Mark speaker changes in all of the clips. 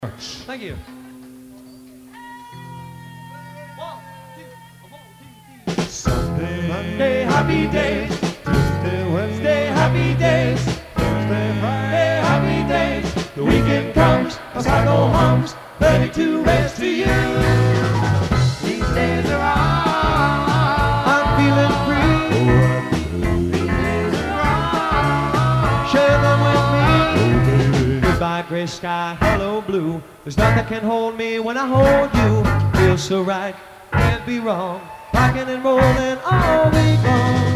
Speaker 1: Thank you. Sunday, Monday, happy days. Tuesday, Wednesday, happy days. Thursday, Friday, happy days. The weekend comes, my cycle hums, ready to race to you. These days are on. I'm feeling free. These days are on. Share them with me. Goodbye, gray sky, hello, blue. There's nothing can hold me when I hold you. Feels so right, can't be wrong. Rocking and rolling all week long.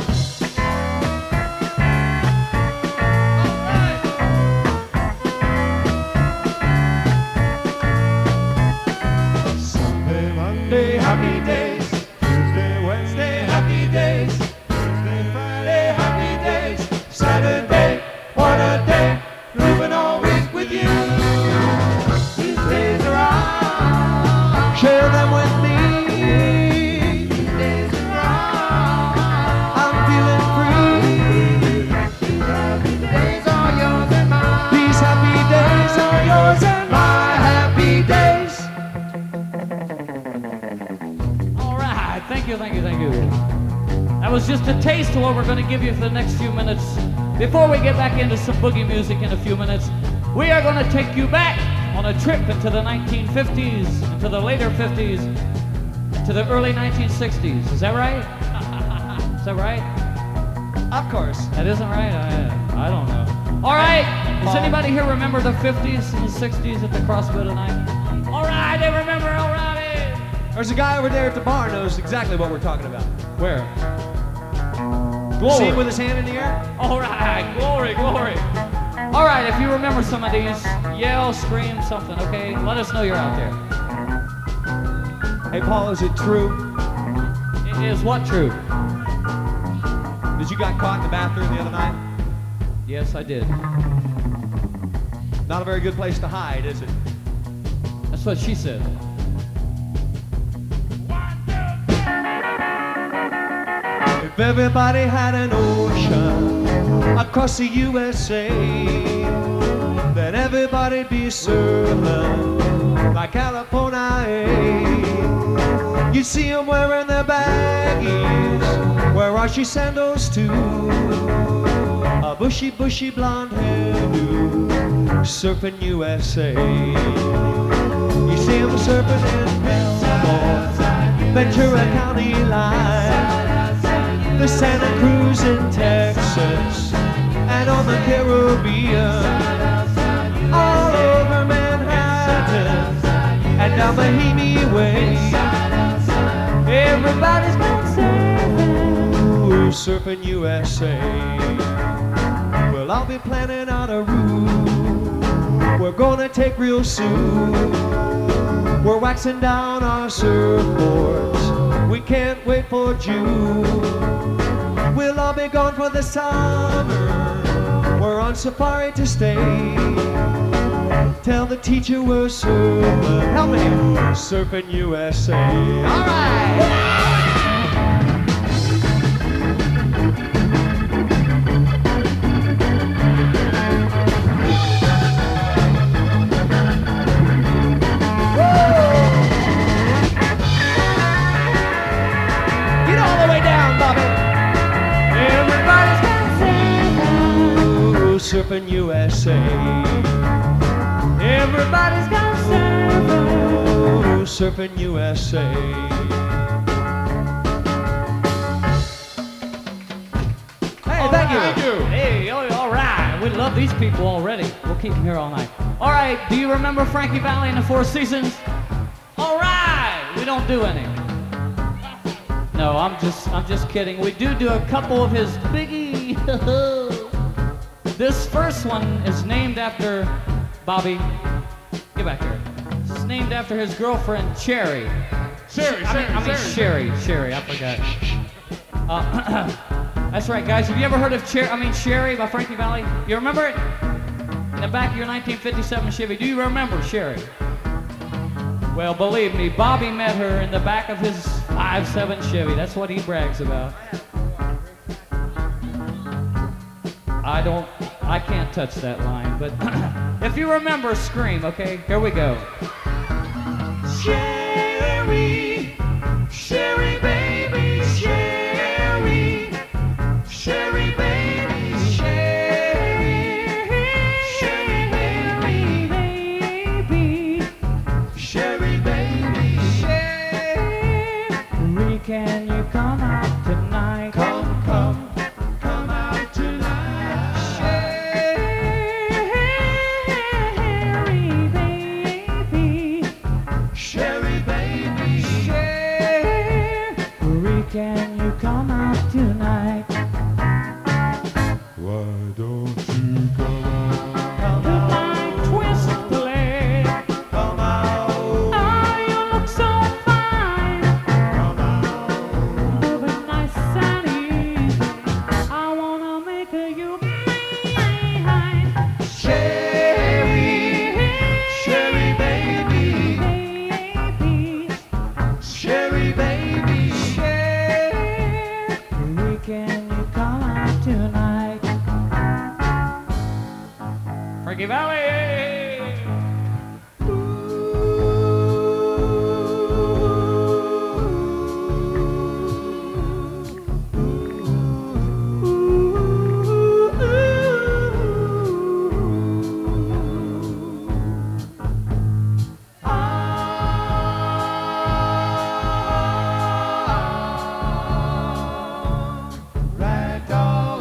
Speaker 1: Sunday, Monday, happy days. Tuesday, Wednesday, happy days. Thursday, Friday, happy days. Saturday, what a day. Moving all week with you. These days are on. Share them with me.
Speaker 2: Thank you. That was just a taste of what we're going to give you for the next few minutes. Before we get back into some boogie music in a few minutes, we are going to take you back on a trip into the 1950s, into the later 50s, to the early 1960s. Is that right? Is that right?
Speaker 1: Of course.
Speaker 2: That isn't right? I don't know. All right. Does anybody here remember the 50s and the 60s at the Crossville tonight? All right, they remember, all right.
Speaker 1: There's a guy over there at the bar knows exactly what we're talking about.
Speaker 2: Where?
Speaker 1: Glory. See him with his hand in the air?
Speaker 2: All right, glory, glory. All right, if you remember some of these, yell, scream, something, okay? Let us know you're out there.
Speaker 1: Hey, Paul, is it true?
Speaker 2: It is what true?
Speaker 1: That you got caught in the bathroom the other night?
Speaker 2: Yes, I did.
Speaker 1: Not a very good place to hide, is it?
Speaker 2: That's what she said.
Speaker 1: If everybody had an ocean across the USA, then everybody'd be surfing like California. You see them wearing their baggies, wear Archie sandals too, a bushy, bushy blonde hairdo, surfing USA. You see them surfing in Belmont, Ventura County line, the Santa Cruz in Texas, and on the Caribbean, all over Manhattan, and down Bohemia Way. Everybody's going surfing, surfing USA. Well, I'll be planning out a route we're gonna take real soon. We're waxing down our surfboards, we can't wait for June. We'll all be gone for the summer, we're on safari to stay. Tell the teacher we're surfing, help me, surfing USA. All right! Surfing USA. Everybody's gone surfing, surfing USA. Hey, thank you.
Speaker 2: Hey, all right. We love these people already. We'll keep them here all night. All right. Do you remember Frankie Valli and the Four Seasons? All right. We don't do any. No, I'm just kidding. We do a couple of his biggie. This first one is named after Bobby. Get back here. It's named after his girlfriend, Cherry. Sherry, I forgot. That's right, guys. Have you ever heard of Sherry by Frankie Valli? You remember it? In the back of your 1957 Chevy. Do you remember Sherry? Well, believe me, Bobby met her in the back of his 5.7 Chevy. That's what he brags about. I can't touch that line, but If you remember, scream, okay? Here we go.
Speaker 1: Sherry, Sherry baby, Sherry, Sherry baby, Sherry, Sherry baby, Sherry baby,
Speaker 2: Sherry, can you come out tonight?
Speaker 1: come, come, come out tonight.
Speaker 2: Sherry, baby,
Speaker 1: Sherry baby,
Speaker 2: Sherry, can you come out tonight?
Speaker 1: why don't you come
Speaker 2: To my twist play.
Speaker 1: come out,
Speaker 2: Oh, you look so fine.
Speaker 1: come out.
Speaker 2: Moving nice and easy. I wanna make you mine.
Speaker 1: Sherry, Sherry baby,
Speaker 2: Baby,
Speaker 1: Sherry baby,
Speaker 2: Sherry, can you come out tonight? Frankie Valley.
Speaker 1: ragdoll.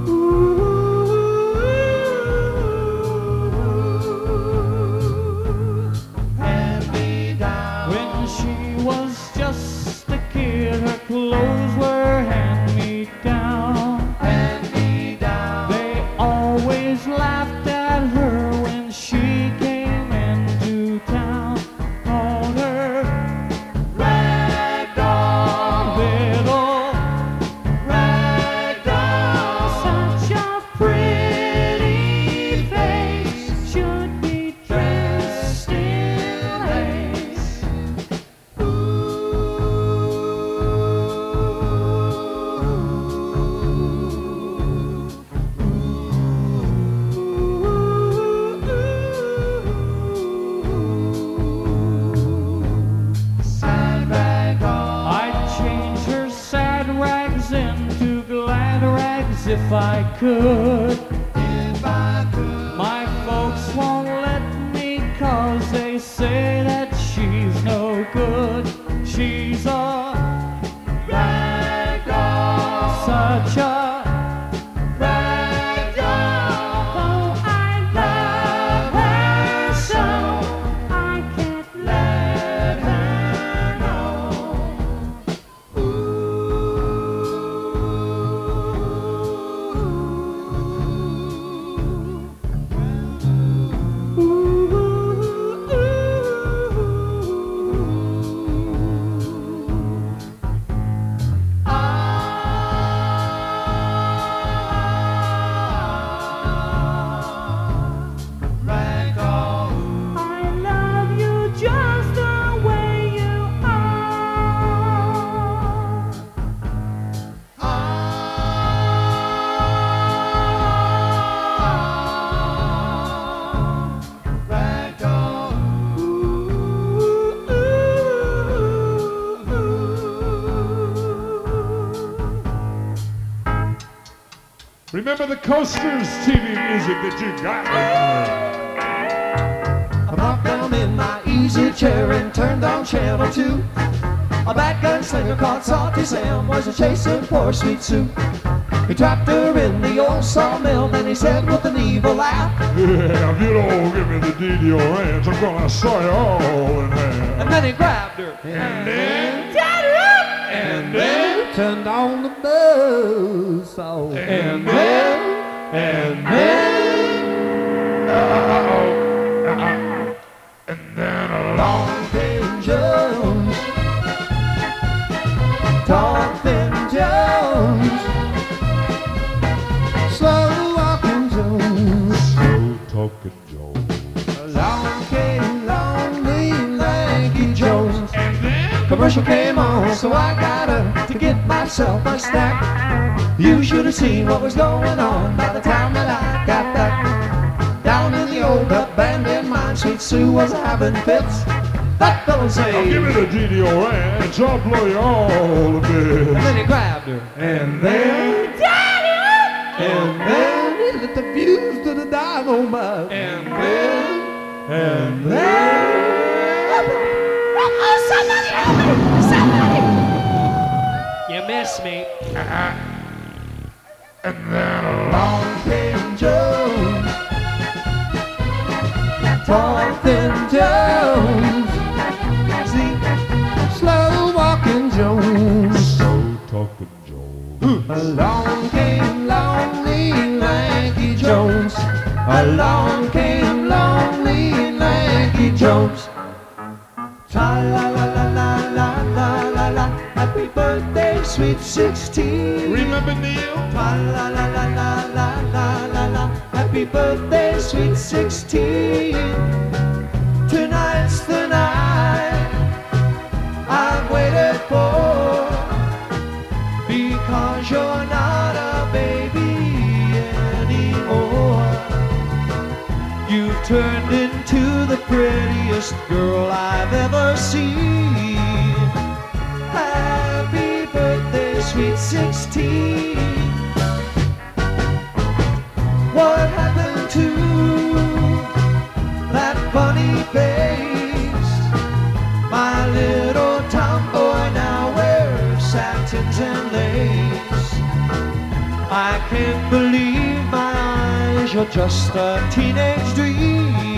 Speaker 1: Hand me down.
Speaker 2: When she was just a kid, her clothes were hand-me-down.
Speaker 1: Hand me down.
Speaker 2: They always laughed at her when she came into town. Called her
Speaker 1: Ragdoll.
Speaker 2: little,
Speaker 1: Ragdoll.
Speaker 2: such a pretty face, should be dressed in lace.
Speaker 1: Sad ragdoll.
Speaker 2: I'd change her sad rags into glad rags if I could.
Speaker 1: If I could.
Speaker 2: My folks won't let me 'cause they say that she's no good. She's a
Speaker 1: Ragdoll.
Speaker 2: such a
Speaker 1: Ragdoll.
Speaker 2: though I love her so, I can't let her know.
Speaker 1: Ragdoll.
Speaker 2: I love you just the way you are.
Speaker 1: Ragdoll.
Speaker 3: Remember the Coasters TV music that you got?
Speaker 1: I popped down in my easy chair and turned on channel 2. A bad gunslinger called Salty Sam was a chasing poor sweet Sue. He trapped her in the old sawmill, then he said with an evil laugh,
Speaker 3: Yeah, if you don't give me the deed to your hands, I'm gonna saw you all in half.
Speaker 1: and then he grabbed her, and then tied her up, and then turned on the buzzsaw, and then Long Thin Jones, Tall Thin Jones, Slow Walking Jones,
Speaker 3: Slow talking Joe.
Speaker 1: Long Thin Lonely Lanky Jones. Commercial came on, so I got up to get myself a snack. You should have seen what was going on by the time that I got back. Down in the old abandoned mine. Sweet Sue was having fits. That fella say,
Speaker 3: Now give me the DDO ranch, I'll blow you all a bit.
Speaker 1: and then he grabbed her. And then, and then he lit the fuse to the dynamite. And then, somebody help me! Somebody! You miss me.
Speaker 3: And then
Speaker 1: Along came Jones, tall, thin Jones, see, slow walking Jones.
Speaker 3: so talking Joe.
Speaker 1: Along came lonely, lanky Jones. Along came lonely, lanky Jones. Tra la la la la la la la la. Happy birthday, sweet 16.
Speaker 3: Remember Neil?
Speaker 1: Tra la la la la la la la la. Happy birthday, sweet 16. Tonight's the night I've waited for, because you're not a baby anymore. You've turned into the prettiest girl I've ever seen. Happy birthday, sweet 16. What happened to that funny face? My little tomboy now wears satins and lace. I can't believe my eyes, you're just a teenage dream.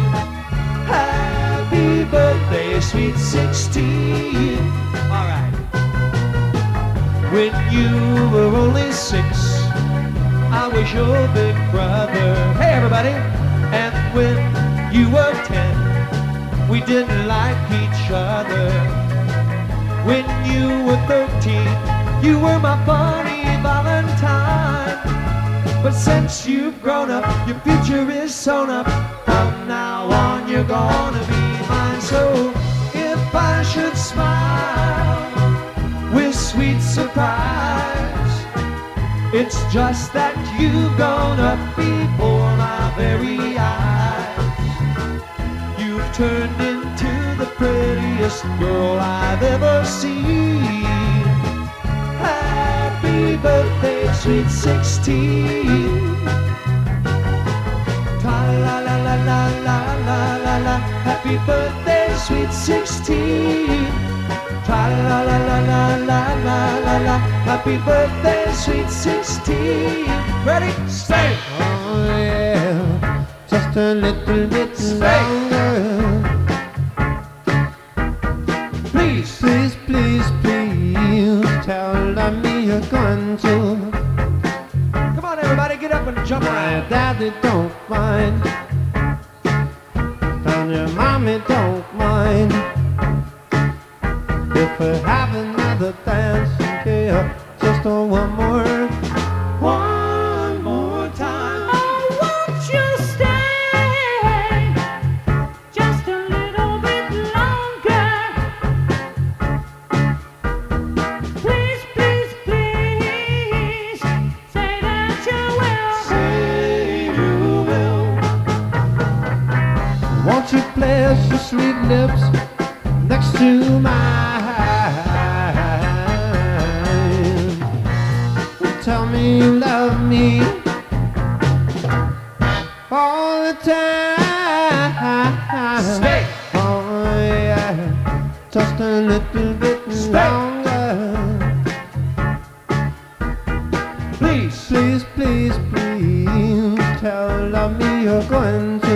Speaker 1: Happy birthday, sweet 16. All right. When you were only 6, I was your big brother. Hey, everybody. And when you were 10, we didn't like each other. When you were 13, you were my funny Valentine. But since you've grown up, your future is sewn up. From now on, you're gonna be mine. So if I should smile with sweet surprise, it's just that you've grown up before my very eyes. You've turned into the prettiest girl I've ever seen. Happy birthday, sweet 16. Ta la la la la la la la la. Happy birthday, sweet 16. Tra la la la la la la la la. Happy birthday, sweet 16. Ready? Stay.
Speaker 4: Oh yeah, just a little bit longer.
Speaker 1: Please.
Speaker 4: Please, please, please tell me you're going to.
Speaker 1: Come on, everybody, get up and jump
Speaker 4: My
Speaker 1: around.
Speaker 4: daddy don't mind, and your mommy don't mind. If we have another dance, yeah, just one more
Speaker 1: time.
Speaker 2: Oh, won't you stay just a little bit longer? Please, please, please say that you will.
Speaker 1: Say you will.
Speaker 4: Won't you place your sweet lips next to mine? Tell me you love me all the time.
Speaker 1: Stay.
Speaker 4: Oh yeah, just a little bit longer.
Speaker 1: Please.
Speaker 4: Please, please, please tell me you're going to.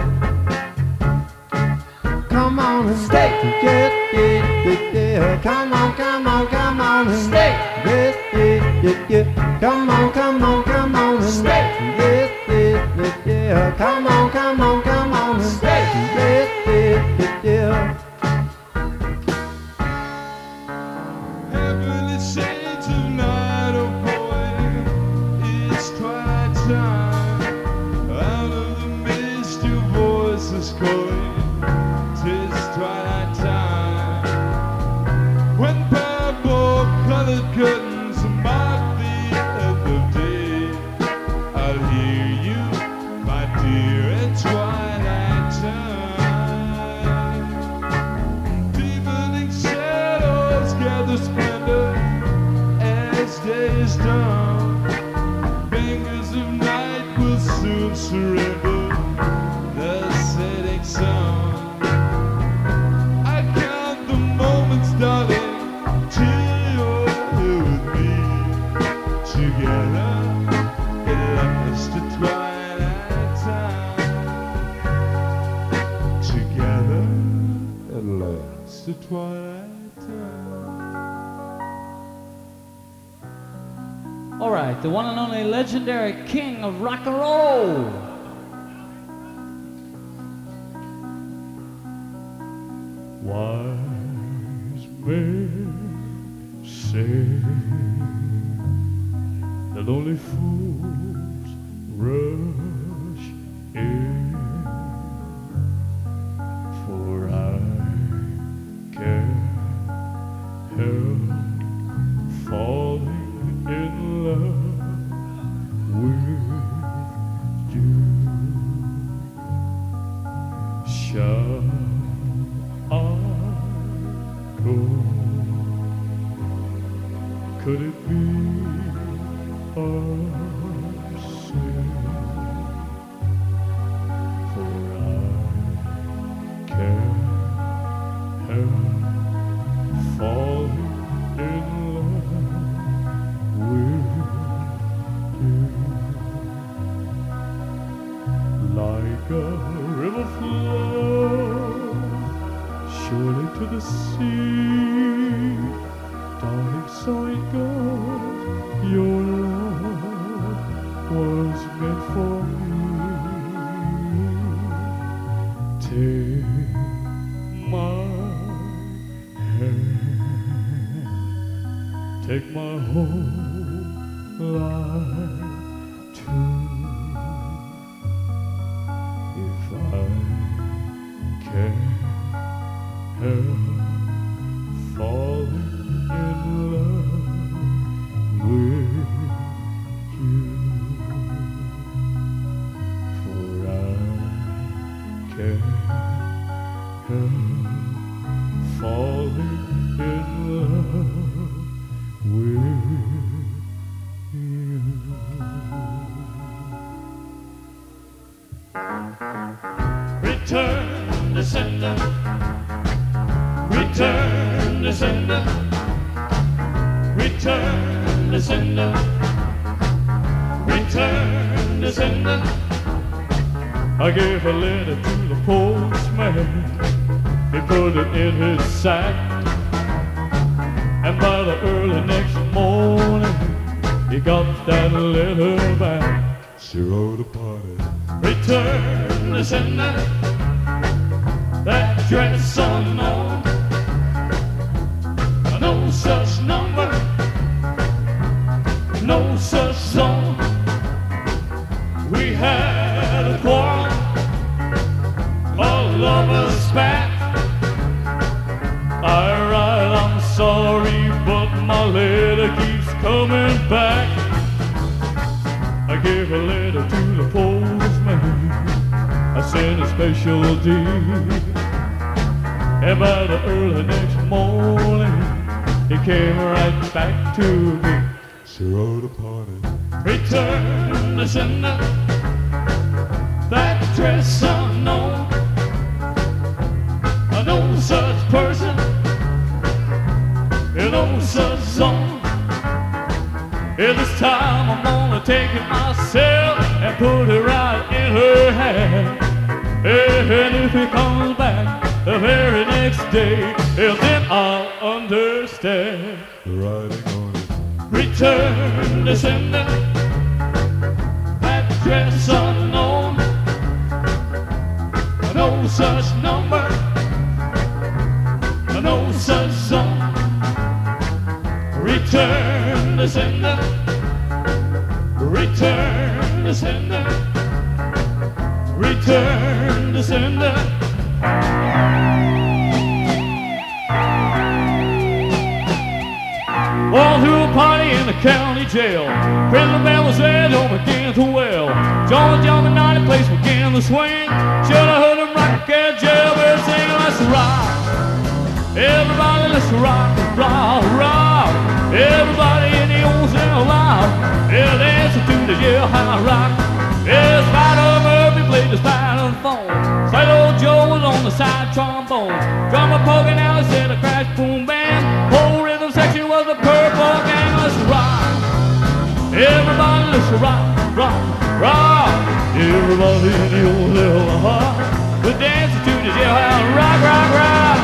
Speaker 4: Come on and
Speaker 1: Stay.
Speaker 4: Yeah, yeah, yeah, yeah. Come on, come on, come on and
Speaker 1: Stay.
Speaker 4: Yeah, yeah, yeah, yeah. Come on, come on, come on and
Speaker 1: Stay.
Speaker 4: Yeah, yeah, yeah, yeah. Come on, come on, come on and
Speaker 1: Stay.
Speaker 4: Yeah, yeah, yeah, yeah.
Speaker 3: Heavenly say tonight, oh boy, it's twilight time. Out of the mist, your voice is calling. 'Tis twilight time. When purple-colored curtains mark the end of day, I'll hear you, my dear, and twice.
Speaker 1: dawn. Fingers of night will soon surrender the setting sun. I count the moments, darling, till you're here with me. Together, it lasts to twilight time. Together, it lasts to twilight time.
Speaker 2: All right, the one and only legendary king of rock and roll.
Speaker 3: Wise men say that only fools rush in, for I can't help falling in love with you. Shall I go? Could it be a sin? For I can't help falling in love with you. Like a river flows surely to the sea, darling, so it goes. Your love was meant for me. Take my hand, take my whole life too. If I can help falling in love with you, for I can't help falling in love with you.
Speaker 1: Return the sender. Return the sender. Return the sender. Return the sender.
Speaker 3: I gave a letter to the postman. He put it in his sack, and by the early next morning he got that letter back.
Speaker 1: She wrote upon it.
Speaker 3: Return the sender, that dress unknown, no such number, no such zone. We had a quarrel, all of us back. I write, I'm sorry, but my letter keeps coming back. I gave a letter to the postman, I sent a special deed, and by the early next morning he came right back to me.
Speaker 1: She wrote upon it.
Speaker 3: Return the sender, that dress unknown, no such person, no such zone. This time I'm gonna take it myself and put it right in her hand. And if he comes back the very next day, then I'll understand.
Speaker 1: The writing on it.
Speaker 3: Return the sender, that dress unknown, no such number, no such zone. Return the sender, return the sender, return the sender. All through a party in the county jail, President Bell was there, don't begin to wail. John jumping night, the place began to swing. Should have heard him rock at jailbird sing, let's rock. Everybody, let's rock, rock, rock. Everybody in the old cell, rock,
Speaker 2: jailhouse rock. Yeah, Spider Murphy played the xylophone. Silo Joe was on the side trombone. Drummer poking out said a crash boom band. Whole rhythm section was the Purple Gang. Let's rock. Everybody let's rock, rock, rock. Everybody in the old jailhouse. We're dancing to the jailhouse rock, rock, rock.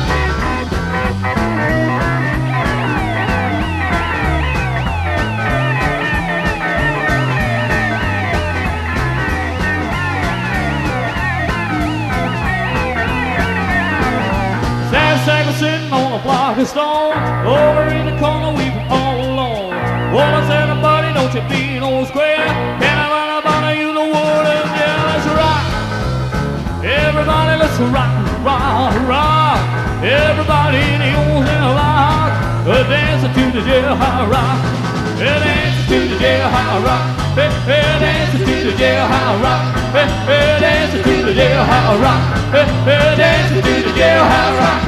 Speaker 2: Sitting on a block of stone, over in the corner we were all alone. Well, I said, buddy, don't you be no square. Can I run about you the wood and yeah, let's rock. Everybody, let's rock, rock, rock. Everybody in the old jailhouse, dancing to the jailhouse rock. Dancing to the jailhouse rock. Dancing to the jailhouse rock. Dancing to the jailhouse rock. Dancing to the jailhouse rock.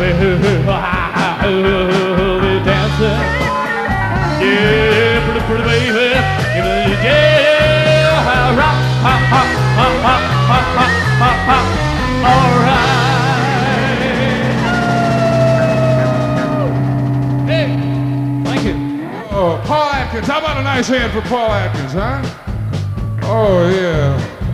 Speaker 2: We're dancing. Yeah, pretty, pretty baby. Give me the jailhouse rock. Ha, ha, ha, ha, ha, ha, ha, ha. All right. Hey, thank you.
Speaker 1: Oh, Paul Atkins. How about a nice hand for Paul Atkins, huh? Oh, yeah.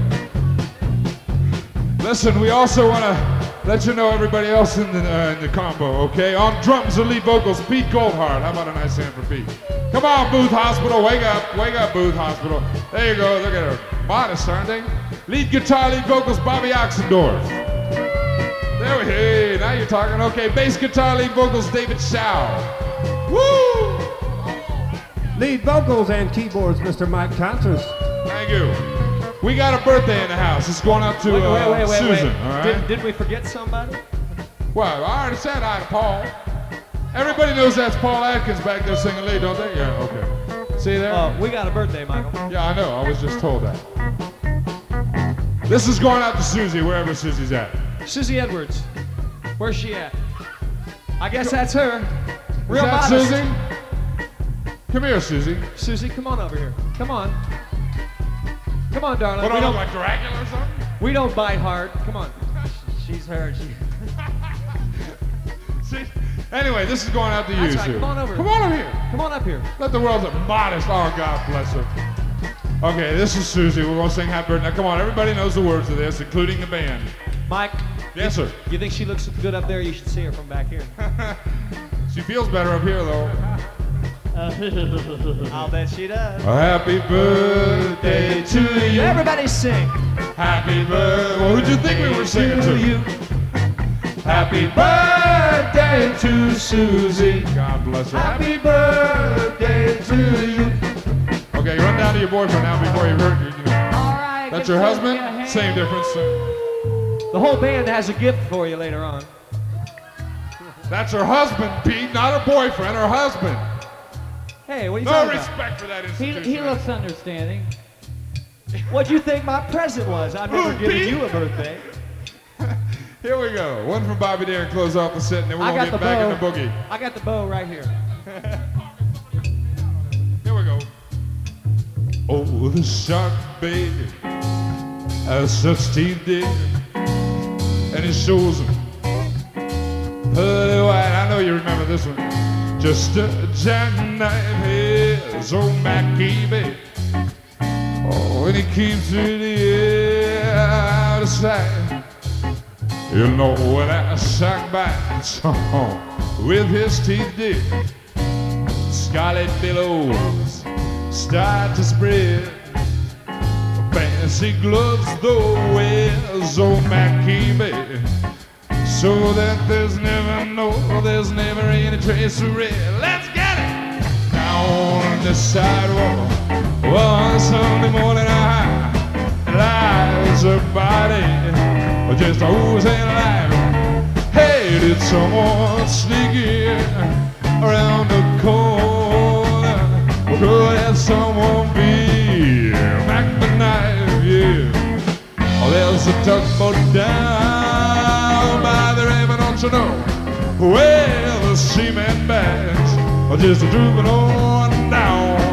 Speaker 1: Listen, we also want to let you know everybody else in the combo, okay? On drums and lead vocals, Pete Goldhart. How about a nice hand for Pete? Come on, Booth Hospital. Wake up, Booth Hospital. There you go. Look at her. Modest, aren't they? Lead guitar, lead vocals, Bobby Oxendorf. There we go. Hey, now you're talking. Okay, bass guitar, lead vocals, David Shaw. Woo!
Speaker 4: Lead vocals and keyboards, Mr. Mike Tonsers.
Speaker 1: Thank you. We got a birthday in the house. It's going out to Susan. All right?
Speaker 5: Did we forget somebody?
Speaker 1: Well, I already said hi to Paul. Everybody knows that's Paul Atkins back there singing lead, don't they? Yeah, okay. See there?
Speaker 5: We got a birthday, Michael.
Speaker 1: Yeah, I know. I was just told that. This is going out to Susie, wherever Susie's at.
Speaker 5: Susie Edwards. Where's she at? I guess that's her. Real
Speaker 1: Is that
Speaker 5: modest.
Speaker 1: Susie? Come here, Susie.
Speaker 5: Susie, come on over here. Come on. Come on, darling.
Speaker 1: What, do I look like Dracula or something?
Speaker 5: We don't bite hard. Come on.
Speaker 2: She's heard.
Speaker 1: See? Anyway, this is going out to you,
Speaker 5: That's right.
Speaker 1: Sue.
Speaker 5: Come on over.
Speaker 1: Come on over here.
Speaker 5: Come on up here.
Speaker 1: Let the world look modest. Oh, God bless her. Okay, this is Susie. We're going to sing Happy Birthday. Now, come on. Everybody knows the words of this, including the band.
Speaker 5: Mike.
Speaker 1: Yes, sir.
Speaker 5: You think she looks good up there? You should see her from back here.
Speaker 1: She feels better up here, though.
Speaker 5: I'll bet she does.
Speaker 1: A happy birthday to you.
Speaker 5: Everybody sing.
Speaker 1: Happy birthday. Well, who'd you think we were singing to? You. Happy birthday to Susie. God bless her. Happy birthday to you. Okay, run down to your boyfriend now before you hurt you.
Speaker 2: All right.
Speaker 1: That's your husband? Same difference.
Speaker 5: The whole band has a gift for you later on.
Speaker 1: That's her husband, Pete, not her boyfriend, her husband.
Speaker 5: Hey, what are you
Speaker 1: No
Speaker 5: talking about?
Speaker 1: respect for that institution.
Speaker 2: He looks understanding.
Speaker 5: What'd you think my present was? I've never
Speaker 1: Who,
Speaker 5: given
Speaker 1: Pete?
Speaker 5: you a birthday.
Speaker 1: Here we go. One from Bobby Darin, close off the set, and then we're
Speaker 5: I
Speaker 1: going to
Speaker 5: got
Speaker 1: get back
Speaker 5: the
Speaker 1: in the boogie.
Speaker 5: I got the bow right here.
Speaker 1: Here we go. Oh, the shark baby has such teeth, dear, and it shows them pearly white. I know you remember this one. Just a jackknife his old Mackie baby. Oh, and he keeps it out of sight. You know when that shark bites with his teeth, dear, scarlet billows start to spread. Fancy gloves though wears old Mackie baby, so that there's never any trace of red. Let's get it! Down on the sidewalk one Sunday morning, I lies a body just oozing life. Hey, did someone sneak in around the corner? Or could that someone be Mac the Knife? Yeah. Oh, there's a tugboat down by the river, don't you know? Well, the cement bags are just drooping on down.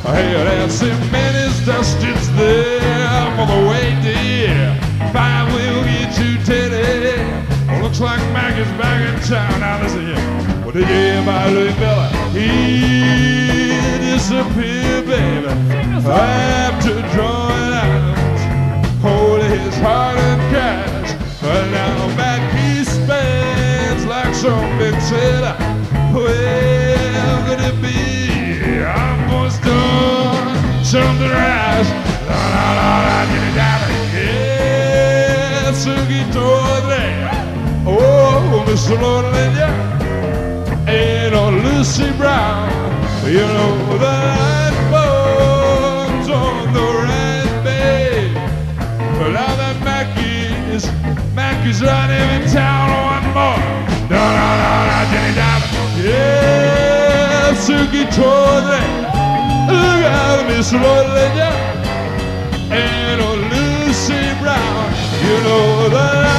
Speaker 1: Hey, that cement is dust, it's there for the way, dear. 5 will get you Teddy. Well, looks like Mac is back in town. Now listen here. What did you hear about Louis Miller? He disappeared, baby. After drawing out holding his heart in cash. But now Mac he spends like some big sailor. Well, could it be? I'm gonna start something rash. La la la la, get it down. Yeah, Sugi Tore. Oh, Mr. Lord Linda. And on Lucy Brown. You know the light bulbs on the right bay. But now that Mackie's running in town one more. Da da da da, Jenny Diamond. Yeah, Suki Tore. Look out, Miss Lord and on Lucy Brown. You know the